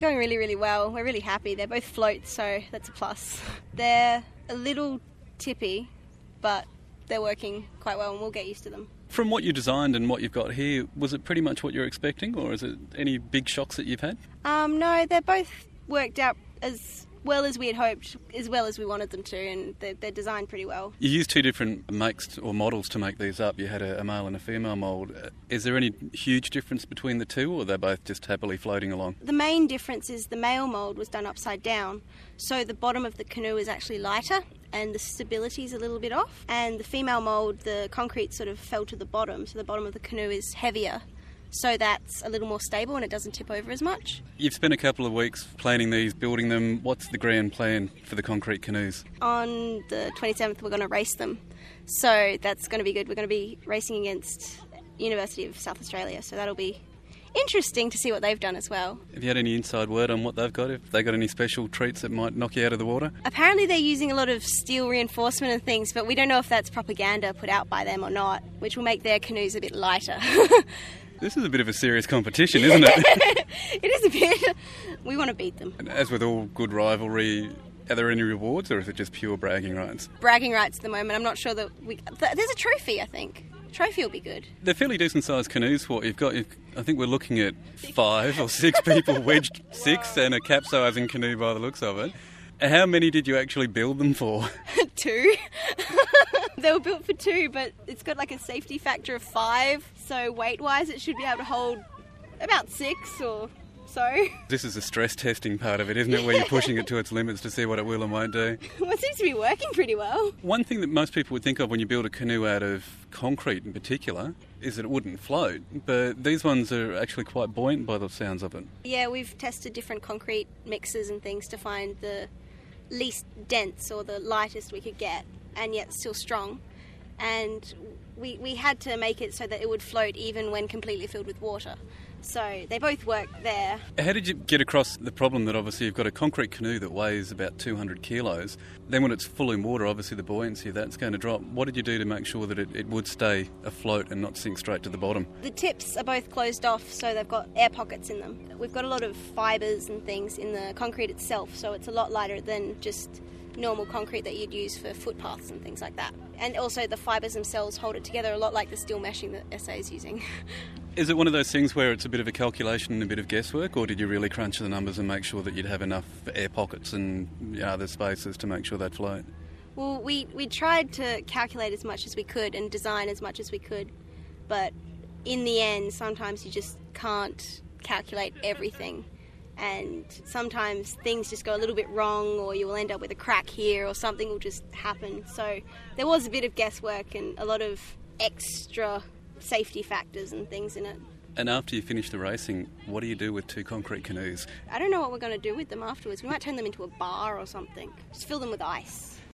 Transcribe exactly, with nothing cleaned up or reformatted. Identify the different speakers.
Speaker 1: Going really, really well. We're really happy. They're both floats, so that's a plus. They're a little tippy, but they're working quite well and we'll get used to them.
Speaker 2: From what you designed and what you've got here, was it pretty much what you're expecting, or is it any big shocks that you've had?
Speaker 1: Um, no, they're both worked out as well as we had hoped, as well as we wanted them to, and they're, they're designed pretty well.
Speaker 2: You used two different makes or models to make these up. You had a, a male and a female mould. Is there any huge difference between the two, or are they both just happily floating along?
Speaker 1: The main difference is the male mould was done upside down, so the bottom of the canoe is actually lighter and the stability is a little bit off. And the female mould, the concrete sort of fell to the bottom, so the bottom of the canoe is heavier. So that's a little more stable and it doesn't tip over as much.
Speaker 2: You've spent a couple of weeks planning these, building them. What's the grand plan for the concrete canoes?
Speaker 1: On the twenty-seventh we're going to race them. So that's going to be good. We're going to be racing against University of South Australia, so that'll be interesting to see what they've done as well.
Speaker 2: Have you had any inside word on what they've got? Have they got any special treats that might knock you out of the water?
Speaker 1: Apparently they're using a lot of steel reinforcement and things, but we don't know if that's propaganda put out by them or not, which will make their canoes a bit lighter.
Speaker 2: This is a bit of a serious competition, isn't it?
Speaker 1: It is a bit. We want to beat them.
Speaker 2: And as with all good rivalry, are there any rewards or is it just pure bragging rights?
Speaker 1: Bragging rights at the moment. I'm not sure that we... Th- there's a trophy, I think. Trophy will be good.
Speaker 2: They're fairly decent sized canoes for what you've got. You've, I think we're looking at five or six people wedged six and a capsizing canoe by the looks of it. How many did you actually build them for?
Speaker 1: Two. They were built for two, but it's got like a safety factor of five. So weight-wise, it should be able to hold about six or so.
Speaker 2: This is the stress testing part of it, isn't it? Where you're pushing it to its limits to see what it will and won't do.
Speaker 1: Well, it seems to be working pretty well.
Speaker 2: One thing that most people would think of when you build a canoe out of concrete in particular is that it wouldn't float. But these ones are actually quite buoyant by the sounds of it.
Speaker 1: Yeah, we've tested different concrete mixes and things to find the least dense or the lightest we could get, and yet still strong. And we we had to make it so that it would float even when completely filled with water. So they both work there.
Speaker 2: How did you get across the problem that obviously you've got a concrete canoe that weighs about two hundred kilos, then when it's full in water, obviously the buoyancy of that's going to drop. What did you do to make sure that it, it would stay afloat and not sink straight to the bottom?
Speaker 1: The tips are both closed off, so they've got air pockets in them. We've got a lot of fibres and things in the concrete itself, so it's a lot lighter than just normal concrete that you'd use for footpaths and things like that. And also the fibres themselves hold it together a lot like the steel meshing that S A is using.
Speaker 2: Is it one of those things where it's a bit of a calculation and a bit of guesswork, or did you really crunch the numbers and make sure that you'd have enough air pockets and you know, other spaces to make sure they'd float?
Speaker 1: Well, we, we tried to calculate as much as we could and design as much as we could, but in the end sometimes you just can't calculate everything. And sometimes things just go a little bit wrong, or you will end up with a crack here, or something will just happen. So there was a bit of guesswork and a lot of extra safety factors and things in it.
Speaker 2: And after you finish the racing, what do you do with two concrete canoes?
Speaker 1: I don't know what we're going to do with them afterwards. We might turn them into a bar or something. Just fill them with ice.